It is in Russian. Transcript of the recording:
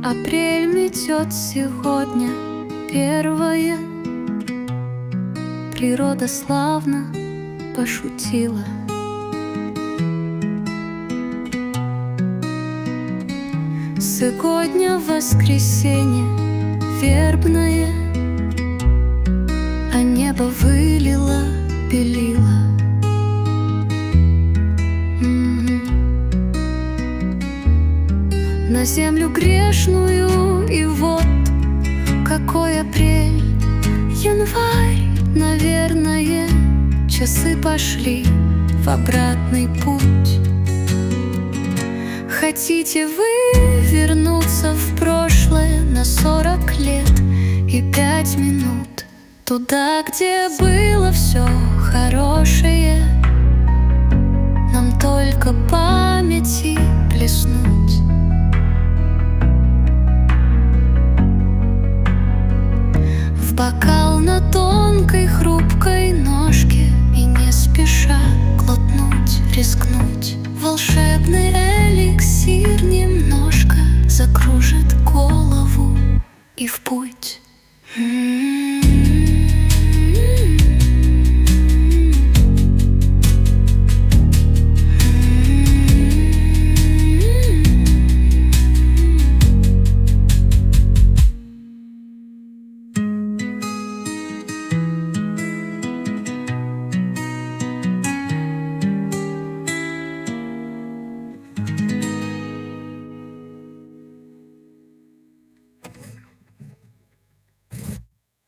Апрель метет сегодня первое. Природа славно пошутила. Сегодня воскресенье вербное, а небо вылило белила. На землю грешную, и вот какой апрель, январь, наверное, часы пошли в обратный путь. Хотите вы вернуться в прошлое на 40 лет и 5 минут, туда, где было все хорошее, нам только памяти плеснуть. В бокал на тонкой хрупкой ножке и не спеша глотнуть, рискнуть. Волшебный эликсир немножко закружит голову и в путь.